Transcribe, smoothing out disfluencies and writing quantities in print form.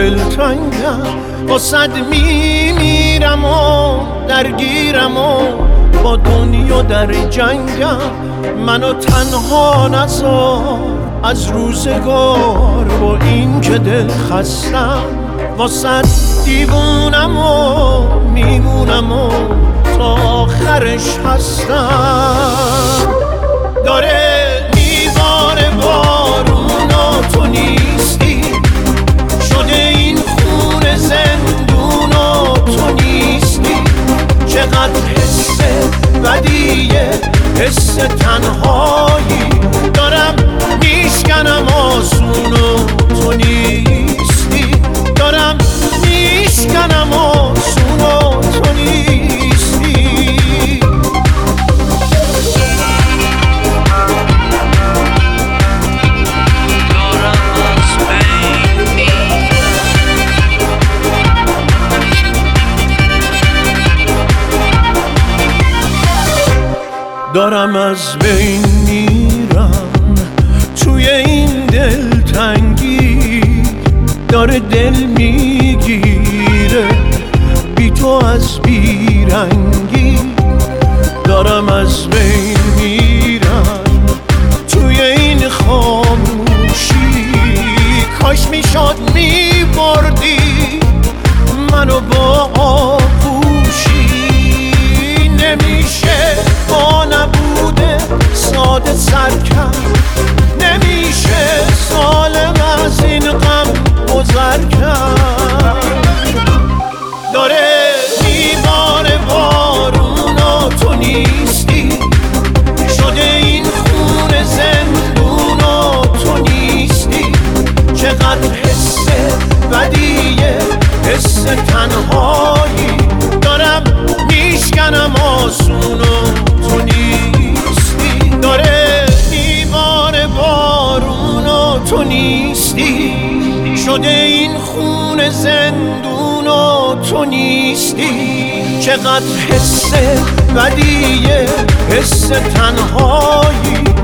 دلتنگم، واسد میمیرم و درگیرم و با دنیا در جنگم. منو تنها نذار از روزگار، با این که دل خستم واسد دیوونم و میمونم و تا آخرش هستم. داره میباره بارون و تو نیستی، شده این خونه زندون و تو نیستی. چقدر حس بدیه، حس تنهایی، دارم میشکنم آسون و تو نیستی. دارم میشکنم آسون و تو نیستی. دارم از بین میرم توی این دلتنگی، داره دل میگیره بی تو از بیرنگی. دارم از بین میرم توی این خاموشی، کاش میشد میبردی منو با آغوشی. نمیشه با نبوده ساده سر کرد، نمیشه سالم از این غم گذر کرد. داره میباره بارون و تو نیستی، شده این خونه زندون و تو نیستی. چقدر حس بدیه، حس تنهایی، دارم میشکنم آسون و تو نیستی. داره میباره بارون و تو نیستی، شده این خونه زندون و تو نیستی. چقدر حس بدیه، حس تنهایی،